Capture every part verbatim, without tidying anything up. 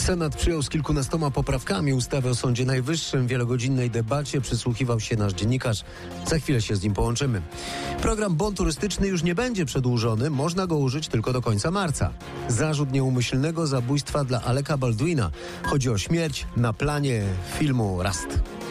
Senat przyjął z kilkunastoma poprawkami ustawę o Sądzie Najwyższym. W wielogodzinnej debacie przysłuchiwał się nasz dziennikarz. Za chwilę się z nim połączymy. Program bon turystyczny już nie będzie przedłużony. Można go użyć tylko do końca marca. Zarzut nieumyślnego zabójstwa dla Aleka Baldwina. Chodzi o śmierć na planie filmu Rust.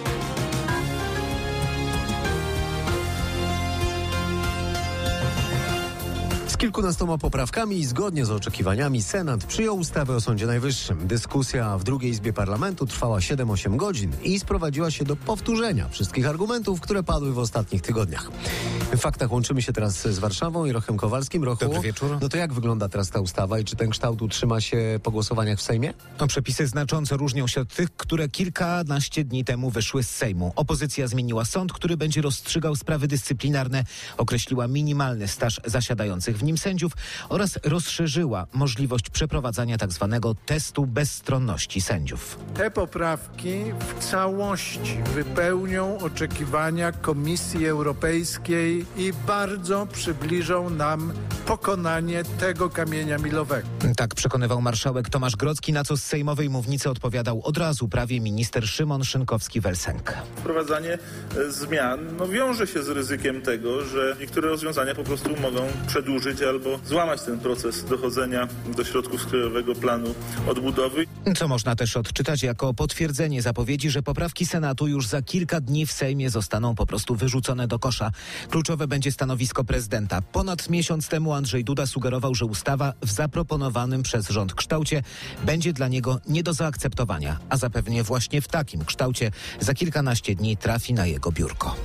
Z kilkunastoma poprawkami i zgodnie z oczekiwaniami Senat przyjął ustawę o Sądzie Najwyższym. Dyskusja w drugiej Izbie Parlamentu trwała siedem osiem godzin i sprowadziła się do powtórzenia wszystkich argumentów, które padły w ostatnich tygodniach. W faktach łączymy się teraz z Warszawą i Rochem Kowalskim. Rochu, dobry wieczór. No to jak wygląda teraz ta ustawa i czy ten kształt utrzyma się po głosowaniach w Sejmie? No, przepisy znacząco różnią się od tych, które kilkanaście dni temu wyszły z Sejmu. Opozycja zmieniła sąd, który będzie rozstrzygał sprawy dyscyplinarne, określiła minimalny staż zasiadających w nim sędziów oraz rozszerzyła możliwość przeprowadzania tzw. testu bezstronności sędziów. Te poprawki w całości wypełnią oczekiwania Komisji Europejskiej i bardzo przybliżą nam pokonanie tego kamienia milowego. Tak przekonywał marszałek Tomasz Grodzki, na co z sejmowej mównicy odpowiadał od razu prawie minister Szymon Szynkowski-Welsenk. Wprowadzanie zmian no, wiąże się z ryzykiem tego, że niektóre rozwiązania po prostu mogą przedłużyć albo złamać ten proces dochodzenia do środków z Krajowego Planu Odbudowy. Co można też odczytać jako potwierdzenie zapowiedzi, że poprawki Senatu już za kilka dni w Sejmie zostaną po prostu wyrzucone do kosza. Kluczowe będzie stanowisko prezydenta. Ponad miesiąc temu Andrzej Duda sugerował, że ustawa w zaproponowanym przez rząd kształcie będzie dla niego nie do zaakceptowania, a zapewne właśnie w takim kształcie za kilkanaście dni trafi na jego biurko.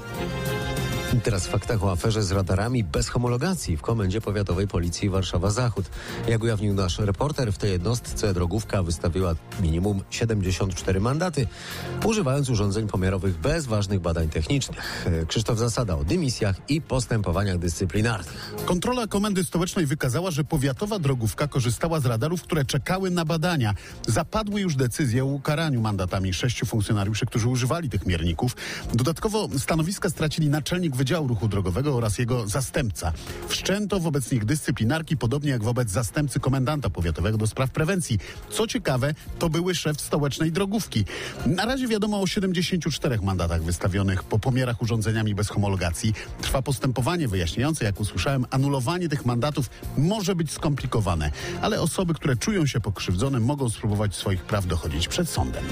I teraz w faktach o aferze z radarami bez homologacji w Komendzie Powiatowej Policji Warszawa-Zachód. Jak ujawnił nasz reporter, w tej jednostce drogówka wystawiła minimum siedemdziesiąt cztery mandaty, używając urządzeń pomiarowych bez ważnych badań technicznych. Krzysztof Zasada o dymisjach i postępowaniach dyscyplinarnych. Kontrola Komendy Stołecznej wykazała, że powiatowa drogówka korzystała z radarów, które czekały na badania. Zapadły już decyzje o ukaraniu mandatami sześciu funkcjonariuszy, którzy używali tych mierników. Dodatkowo stanowiska stracili naczelnik Wydziału Ruchu Drogowego oraz jego zastępca. Wszczęto wobec nich dyscyplinarki, podobnie jak wobec zastępcy komendanta powiatowego do spraw prewencji. Co ciekawe, to były szef stołecznej drogówki. Na razie wiadomo o siedemdziesięciu czterech mandatach wystawionych po pomiarach urządzeniami bez homologacji. Trwa postępowanie wyjaśniające, jak usłyszałem, anulowanie tych mandatów może być skomplikowane, ale osoby, które czują się pokrzywdzone, mogą spróbować swoich praw dochodzić przed sądem.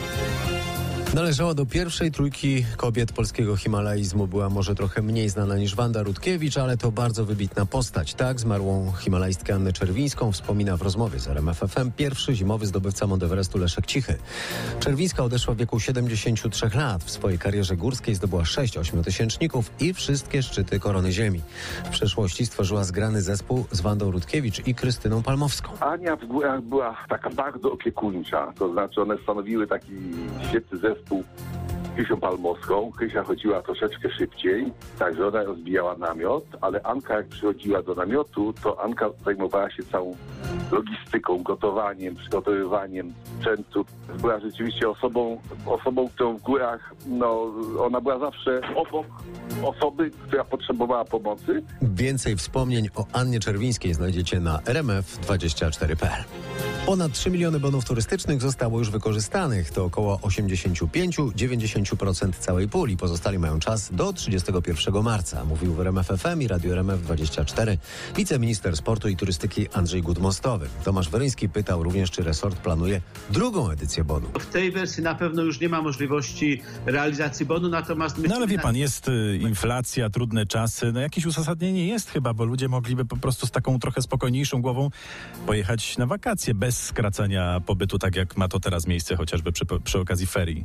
Należała do pierwszej trójki kobiet polskiego himalaizmu. Była może trochę mniej znana niż Wanda Rutkiewicz, ale to bardzo wybitna postać. Tak zmarłą himalajstkę Annę Czerwińską wspomina w rozmowie z R M F F M pierwszy zimowy zdobywca Mount Everestu Leszek Cichy. Czerwińska odeszła w wieku siedemdziesięciu trzech lat. W swojej karierze górskiej zdobyła sześć ośmiotysięczników i wszystkie szczyty korony ziemi. W przeszłości stworzyła zgrany zespół z Wandą Rutkiewicz i Krystyną Palmowską. Ania w górach była taka bardzo opiekuńcza, to znaczy one stanowiły taki świetny zespół Krysią Palmowską. Krysia chodziła troszeczkę szybciej, także ona rozbijała namiot, ale Anka jak przychodziła do namiotu, to Anka zajmowała się całą logistyką, gotowaniem, przygotowywaniem sprzętu. Była rzeczywiście osobą, osobą, którą w górach, no, ona była zawsze obok osoby, która potrzebowała pomocy. Więcej wspomnień o Annie Czerwińskiej znajdziecie na r m f dwadzieścia cztery kropka p l. Ponad trzy miliony bonów turystycznych zostało już wykorzystanych. To około osiemdziesiąt pięć do dziewięćdziesięciu procent całej puli. Pozostali mają czas do trzydziestego pierwszego marca. Mówił w R M F F M i Radio R M F dwadzieścia cztery wiceminister sportu i turystyki Andrzej Gut-Mostowy. Tomasz Weryński pytał również, czy resort planuje drugą edycję bonu. W tej wersji na pewno już nie ma możliwości realizacji bonu, natomiast... No ale wie pan, jest y, inflacja, trudne czasy. No jakieś uzasadnienie jest chyba, bo ludzie mogliby po prostu z taką trochę spokojniejszą głową pojechać na wakacje bez skracania pobytu, tak jak ma to teraz miejsce chociażby przy, przy okazji ferii.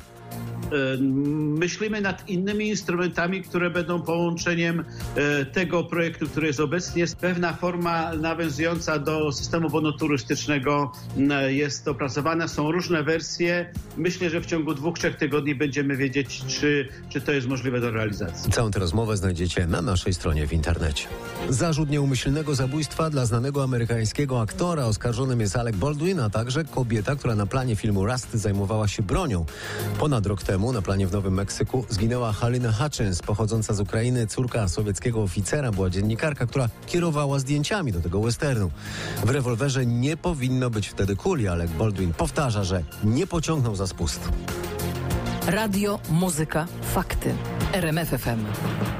Myślimy nad innymi instrumentami, które będą połączeniem tego projektu, który jest obecnie. Jest pewna forma nawiązująca do systemu bonu turystycznego, jest opracowana, są różne wersje. Myślę, że w ciągu dwóch, trzech tygodni będziemy wiedzieć, czy, czy to jest możliwe do realizacji. Całą tę rozmowę znajdziecie na naszej stronie w internecie. Zarzut nieumyślnego zabójstwa dla znanego amerykańskiego aktora. Oskarżonym jest Alec Baldwin, a także kobieta, która na planie filmu Rust zajmowała się bronią. Ponad rok temu na planie w Nowym Meksyku zginęła Halina Hutchins, pochodząca z Ukrainy, córka sowieckiego oficera. Była dziennikarka, która kierowała zdjęciami do tego westernu. W rewolwerze rewolwerze nie powinno być wtedy kuli. Alec Baldwin powtarza, że nie pociągnął za spust. Radio, muzyka, fakty. R M F F M.